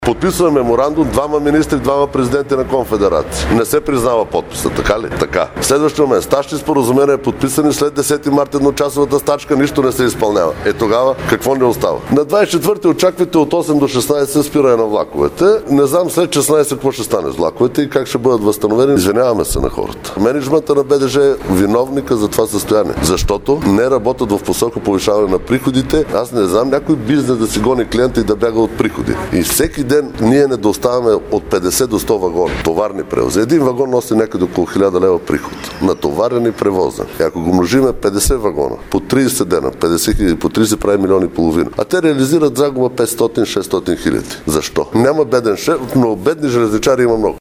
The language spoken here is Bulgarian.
Подписва меморандум, двама министри, двама президенти на конфедерация. Не се признава подписа, така ли? Така. В следващия момент, стачни споразумения подписани след 10 марта едночасовата стачка, нищо не се изпълнява. Тогава какво не остава? На 24-ти очаквайте от 8 до 16 спиране на влаковете. Не знам след 16 какво ще стане с влаковете и как ще бъдат възстановени. Извиняваме се на хората. Мениджмънта на БДЖ е виновника за това състояние. Защото не работят в посока повишаване на приходите. Аз не знам някой бизнес да си гони клиента и да бяга от приходи. И всеки ден ние не доставяме от 50 до 100 вагона. Товарни превози. Един вагон носи някъде около 1000 лева приход. Натоварени превоза. И ако го множиме 50 вагона, по 30 дена, 50 хиляди, по 30 прави 1,5 милиона. А те реализират загуба 500-600 хиляди. Защо? Няма беден шеф, но бедни железничари има много.